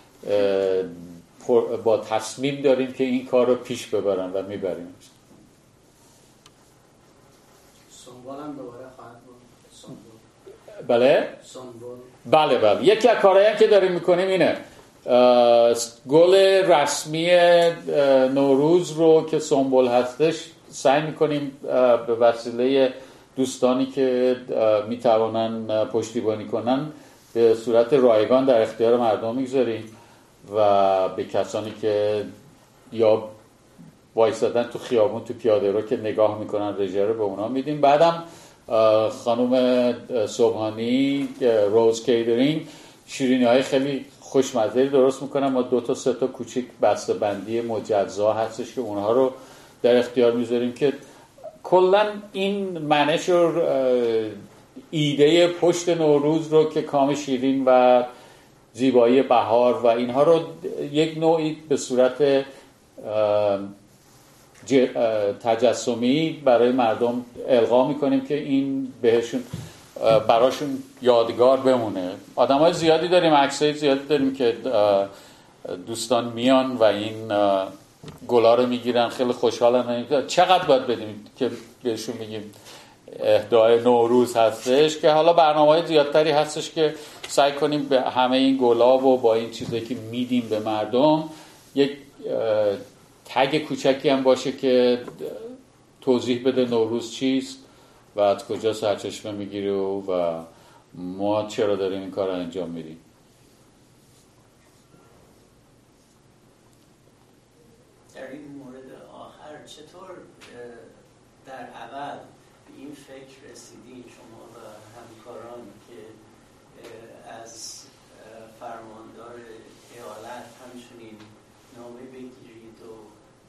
با تصمیم داریم که این کار رو پیش ببرن و میبریم. سنبال هم دوباره خواهد بود. سنبال. بله؟ سنبال. بله بله. یکی از کارهایی که داریم میکنیم اینه گل رسمی نوروز رو که سنبال هستش سعی میکنیم به وسیله دوستانی که میتوانن پشتیبانی کنن به صورت رایگان در اختیار مردم میگذاریم و به کسانی که یا وایسادن تو خیابون تو پیاده رو که نگاه میکنن رژه رو به اونا میدیم. بعدم خانم صبحانی روز کیترینگ شیرینی های خیلی خوشمزه درست میکنن. ما دو تا سه تا کوچیک بسته بندی مجزا هستش که اونها رو در اختیار میذاریم که کلا این منش و ایده پشت نوروز رو که کام شیرین و زیبایی بهار و اینها رو یک نوعی به صورت تجسمی برای مردم القا میکنیم که این بهشون براشون یادگار بمونه. آدمای زیادی داریم، عکسای زیادی داریم که دوستان میان و این گلا رو میگیرن، خیلی خوشحالن. چقدر باید بدیم که بهشون میگیم اهدای نوروز هستش، که حالا برنامه‌های زیادتری هستش که سعی کنیم به همه این گلا و با این چیزایی که میدیم به مردم یک تگ کوچکی هم باشه که توضیح بده نوروز چیست و از کجا سرچشمه میگیره و ما چرا داریم این کار رو انجام میدیم. در این مورد آخر چطور در اول به این فکر رسیدین شما و همکاران که از فرماندار ایالت همچنین نامه بگیرید و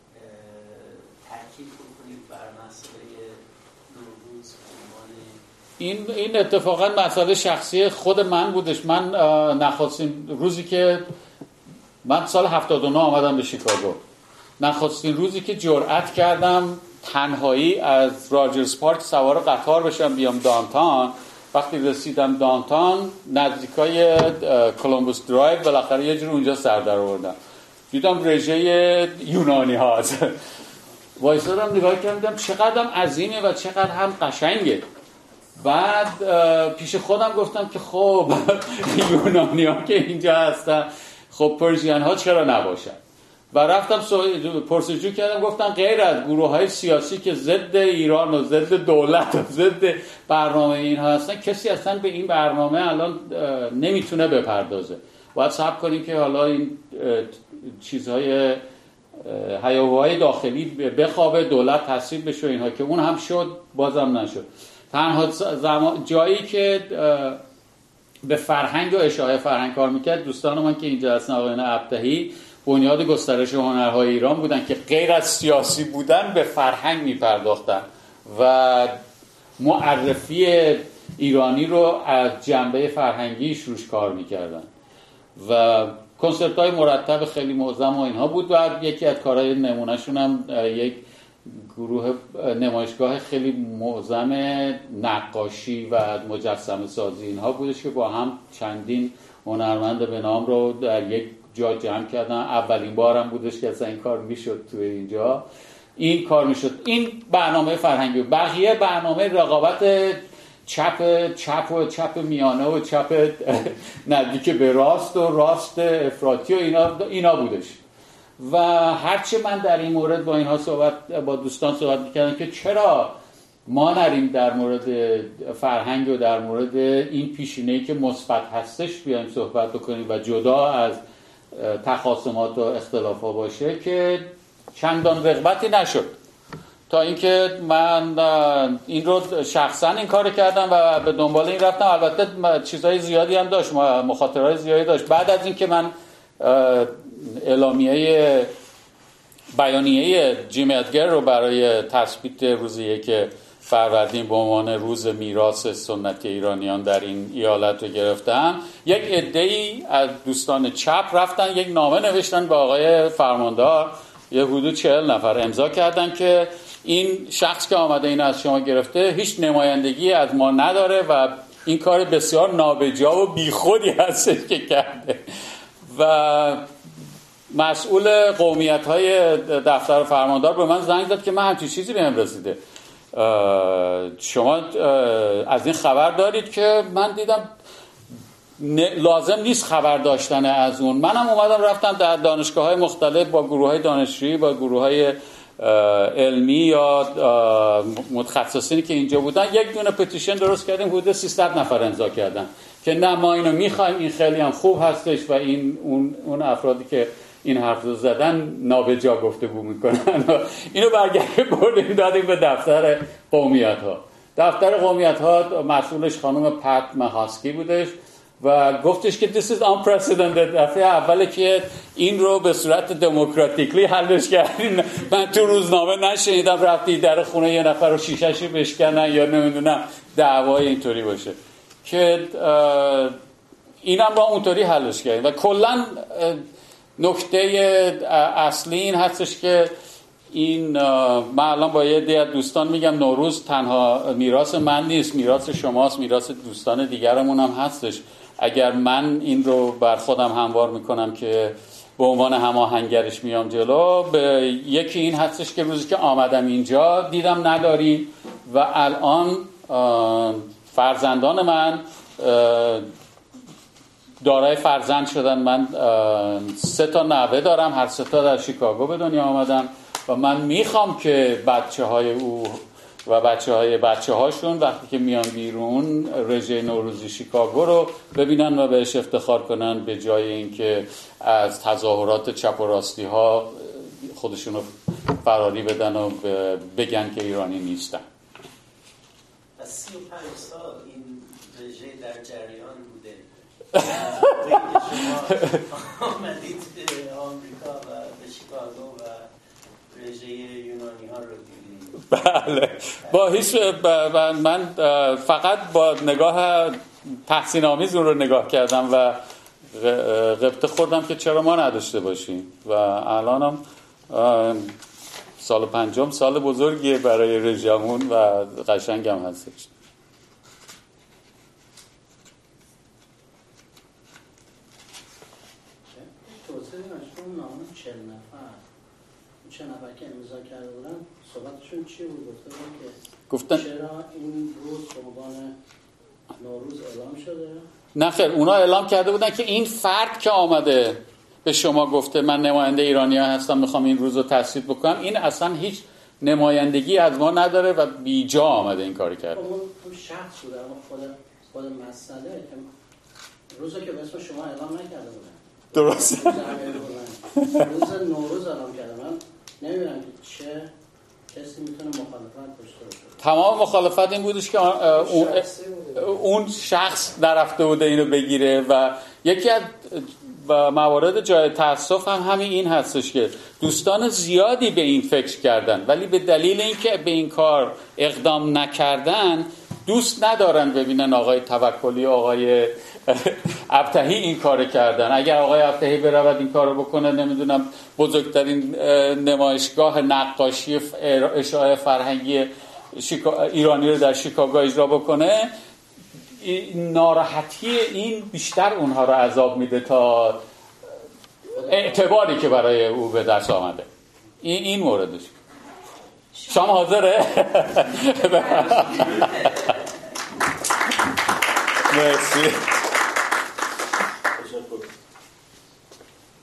تاکید بکنید بر مسئله نوروز عنوان این این اتفاقا مسئله شخصی خود من بودش. من نخواستین روزی که من سال هفتاد و نه آمدم به شیکاگو، نخواستین روزی که جرأت کردم تنهایی از راجرز پارک سوار قطار بشم بیام دانتان، وقتی رسیدم دانتان نزدیکای کولومبوس درایو بالاخره یه جور اونجا سر در آوردم، دیدم رژه یونانی هاست، وایسادم نگاه کردم چقدر هم عظیمه و چقدر هم قشنگه. بعد پیش خودم گفتم که خب یونانی ها که اینجا هستن، خب پرژین ها چرا نباشن؟ و رفتم پرسجو کردم، گفتن غیر از گروه های سیاسی که ضد ایران و ضد دولت و ضد برنامه اینها هستن، کسی اصلا به این برنامه الان نمیتونه بپردازه. باید صبر کنیم که حالا این چیزهای هیاهوهای داخلی بخوابه، دولت تصویب بشه اینها، که اون هم شد بازم نشد. تنها زمان جایی که به فرهنگ و اشاعه فرهنگ کار میکرد دوستان من که اینجا هستن، آقایان ابتهی، بنیاد گسترش هنرهای ایران بودن که غیر از سیاسی بودن به فرهنگ میپرداختن و معرفی ایرانی رو از جنبه فرهنگیش روش کار میکردن و کنسرت های مرتب خیلی معظم و اینها بود. و یکی از کارهای نمونهشون هم یک گروه نمایشگاه خیلی معظم نقاشی و مجسمه سازی اینها بودش که با هم چندین هنرمند به نام رو در یک جا جمع کردن. اولین بارم بودش که اصلا این کار میشد توی اینجا، این کار میشد. این برنامه فرهنگی. بقیه برنامه رقابت چپ چپ و چپ میانه و چپ نزدیک به راست و راست افراطی و اینا اینا بودش. و هرچی من در این مورد با اینها صحبت با دوستان صحبت می‌کردم که چرا ما نریم در مورد فرهنگ و در مورد این پیشینه‌ای که مثبت هستش بیایم صحبت بکنیم و جدا از تخاصمات و اختلافات باشه، که چندان رغبتی نشد. تا اینکه من این رو شخصا این کار کردم و به دنبال این رفتم. البته چیزهای زیادی هم داشت، مخاطرهای زیادی داشت. بعد از اینکه من اعلامیه بیانیه جیم ادگر رو برای تثبیت روز یک فروردین به عنوان روز میراث سنتی ایرانیان در این ایالت رو گرفتم، یک عده‌ای از دوستان چپ رفتن یک نامه نوشتن به آقای فرماندار، یه حدود چهل نفر امضا کردن که این شخص که آمده این از شما گرفته هیچ نمایندگی از ما نداره و این کار بسیار نابجا و بیخودی هستش که کرده. و مسئول قومیت‌های دفتر فرماندار به من زنگ زد که من همچین چیزی بهم رسیده، شما از این خبر دارید؟ که من دیدم لازم نیست خبر داشتن از اون. منم اومدم رفتم در دانشگاه‌های مختلف با گروه‌های دانشجویی، با گروه‌های علمی یا متخصصینی که اینجا بودن، یک دونه پتیشن درست کردیم، حدود سیصد نفر امضا کردن که نه ما اینو می‌خوایم، این خیلی هم خوب هستش و این اون اون افرادی که این حرف رو زدن نابجا گفتگو میکنن. اینو برگردیم بردیم دادیم به دفتر قومیت ها. دفتر قومیت ها مسئولش خانم پت مهاسکی بودش و گفتش که this is unprecedented. دفعه اوله که این رو به صورت دموکراتیکلی حلش کردین. من تو روزنامه نشنیدم رفتی در خونه یه نفر رو شیشه‌شو بشکنن یا نمیدونم دعوای اینطوری باشه، که اینم با اونطوری حلش کردیم. و کلا نکته اصلی این هستش که این من الان با یه عده دوستان میگم نوروز تنها میراث من نیست، میراث شماست، میراث دوستان دیگرمون هم هستش. اگر من این رو بر خودم هموار میکنم که به عنوان هماهنگرش میام جلو، به یکی این هستش که روزی که آمدم اینجا دیدم نداری و الان فرزندان من دارای فرزند شدن. من سه تا نوه دارم، هر سه تا در شیکاگو به دنیا آمدن و من میخوام که بچه های او و بچه های بچه هاشون وقتی که میان بیرون رژه نوروزی شیکاگو رو ببینن و بهش افتخار کنن، به جای اینکه از تظاهرات چپ و راستی ها خودشون رو فراری بدن و بگن که ایرانی نیستن. از سی و پنج سال این رژه در جریان بوده. شما آمدید به آمریکا و به شیکاگو و رژه یونانی ها رو دیدید. بله، با هیچ من فقط با نگاه تحسین آمیز اون رو نگاه کردم و غبطه خوردم که چرا ما نداشته باشیم و الانم سال پنجم سال بزرگیه برای رژه‌مون و قشنگم هستش. توضیح مشروع نام چهل نفر چه نفر که امضا کرده بودن صحبتشون چی بود؟ گفته بودن که گفتن چرا این روز به عنوان نوروز اعلام شده؟ نه خیر، اونا اعلام کرده بودن که این فرد که آمده به شما گفته من نماینده ایرانی‌ها هستم میخوام این روز رو تثبیت بکنم، این اصلا هیچ نمایندگی از ما نداره و بیجا آمده این کاری کرده. اون شخص بوده، اما خود خود مسئله روزی که به اسم شما اعلام نکرده بودن. درست. روز نوروز اعلام کرده. من نمی‌دونم که چه کسی میتونه مخالفت داشته باشه. تمام مخالفت این بودش که اون, اون شخص نرفته بوده اینو بگیره و یکی از موارد جای تأسف هم همین این هستش که دوستان زیادی به این فکر کردن ولی به دلیل اینکه به این کار اقدام نکردن دوست ندارن ببینن آقای توکلی و آقای ابتهی این کار کردن. اگر آقای ابتهی برود این کار رو بکنه، نمیدونم بزرگترین نمایشگاه نقاشی اشاعه فرهنگی ایرانی رو در شیکاگو اجرا بکنه، ناراحتی این بیشتر اونها رو عذاب میده تا اعتباری که برای او به دست آمده. این این موردش. شما حاضره؟ مرسی.